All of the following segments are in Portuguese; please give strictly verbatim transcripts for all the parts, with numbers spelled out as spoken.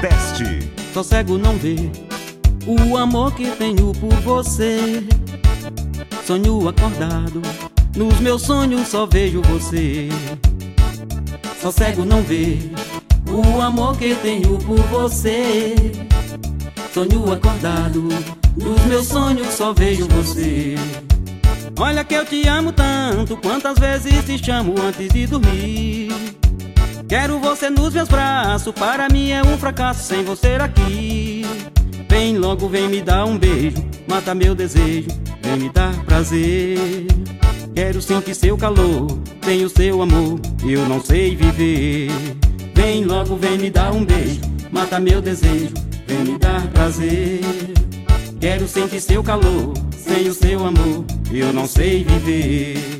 Nordeste. Só cego não vê o amor que tenho por você. Sonho acordado, nos meus sonhos só vejo você. Só cego não vê o amor que tenho por você. Sonho acordado, nos meus sonhos só vejo você. Olha que eu te amo tanto, quantas vezes te chamo antes de dormir. Quero você nos meus braços, para mim é um fracasso sem você aqui. Vem logo, vem me dar um beijo, mata meu desejo, vem me dar prazer. Quero sentir seu calor, tenho seu amor, eu não sei viver. Vem logo, vem me dar um beijo, mata meu desejo, vem me dar prazer. Quero sentir seu calor, sem o seu amor, eu não sei viver.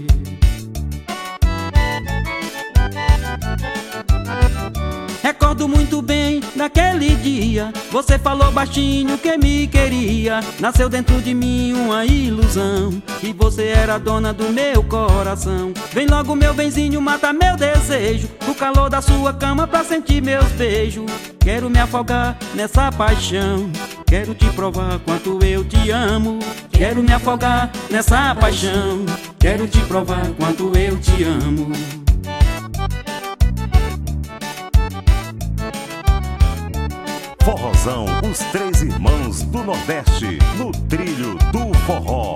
Recordo muito bem daquele dia, você falou baixinho que me queria. Nasceu dentro de mim uma ilusão, que você era dona do meu coração. Vem logo meu benzinho, mata meu desejo, o calor da sua cama pra sentir meus beijos. Quero me afogar nessa paixão, quero te provar quanto eu te amo. Quero me afogar nessa paixão, quero te provar quanto eu te amo. Forrozão, os três irmãos do Nordeste, no trilho do forró.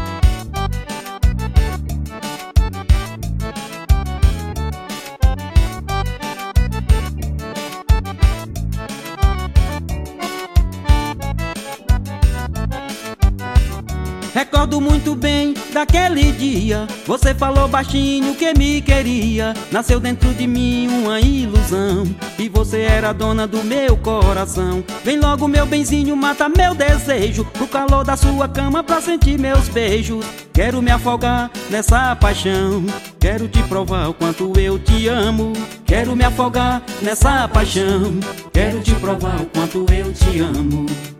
Recordo muito bem daquele dia, você falou baixinho que me queria. Nasceu dentro de mim uma ilusão, e você era dona do meu coração. Vem logo meu benzinho, mata meu desejo, o calor da sua cama pra sentir meus beijos. Quero me afogar nessa paixão, quero te provar o quanto eu te amo. Quero me afogar nessa paixão, quero te provar o quanto eu te amo.